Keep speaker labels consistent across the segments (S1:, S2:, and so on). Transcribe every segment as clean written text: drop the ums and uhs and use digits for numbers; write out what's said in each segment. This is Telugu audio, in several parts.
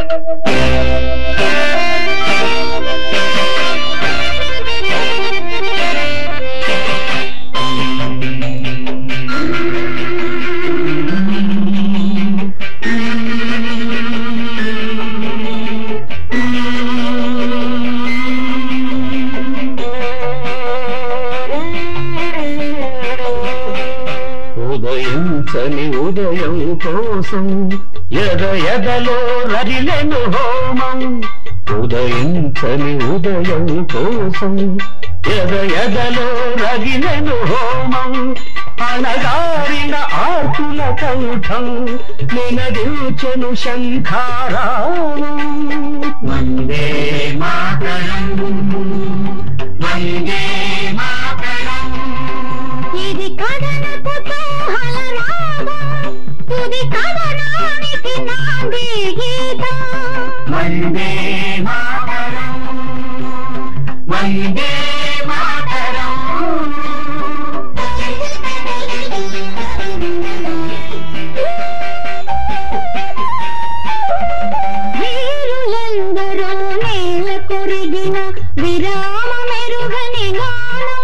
S1: ఉదయించని ఉదయం కోసం ఎదలో రగిలెను హోమం. ఉదయించని ఉదయం కోసం ఎదలో రగిలెను హోమం. అణగారిన ఆర్తుల కంఠం నినదించెను శంఖారావం. వందే మాతరం, వందే మాతరం.
S2: ఇది కథన కుతూహల రాగం, తుది కథనానికి నాంది గీతం.
S1: వందే మాతరం, వందే మాతరం.
S2: వీరులందరూ నేల కొరిగిన విరామ మెరుగని గానం.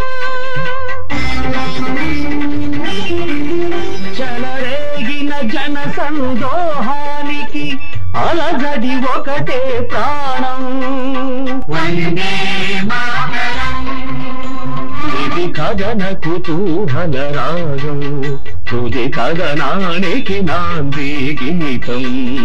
S1: చెలరేగిన జన సందోహానికి అలజడి ఒకటే ప్రాణం. వందే మాతరం. ఇది కథన కుతూహల రాగం, తుది కథనానికి నాంది గీతం.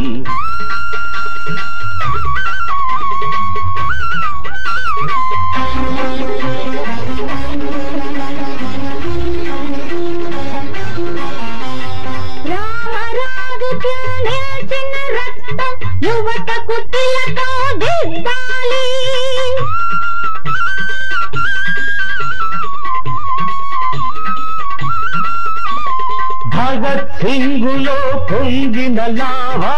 S2: రామరాజుకి నిలిచిన రక్తం యువతకు తిలకం దిద్దాలి.
S1: భగత్ సింగులో పొంగిన లావా,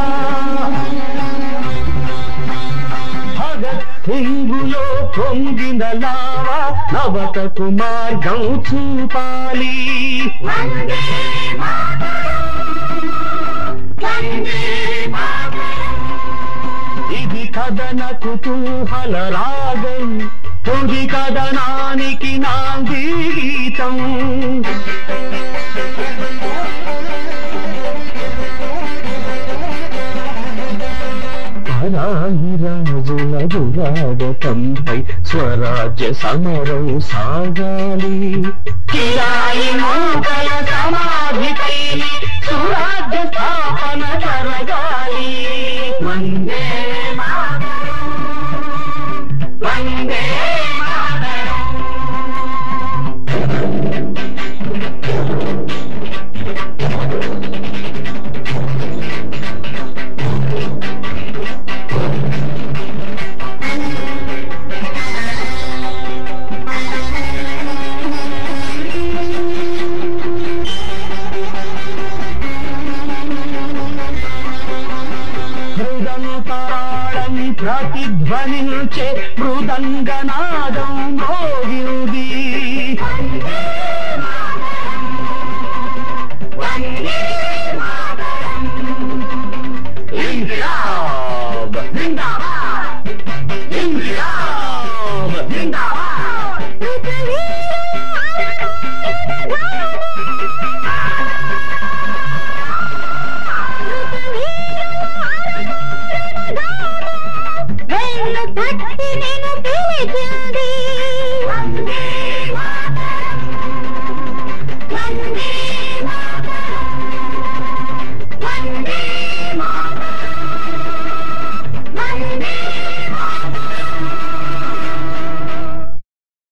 S1: భగత్ సింగులో పొంగిన లావా నవతకు మార్గం చూపాలి. వందే మాతరం, వందే మాతరం. ఇది కథన కుతూహల రాగం, తుది కథనానికి నాంది గీతం. రాజుల దురాగతంపై స్వరాజ్య సమరం సాగాలి. కిరాయి మూకల సమాధిపై సురాజ్య స్థాపన జరగాలి. వందే మాతరం, వందే మాతరం. మృదంతరాళం ప్రతిధ్వనించే మృదంగనాదం మోగింది. ఇంక్విలాబ్ జిందాబాద్, ఇంక్విలాబ్ జిందాబాద్.
S2: వేళ్ళు తట్టి నేను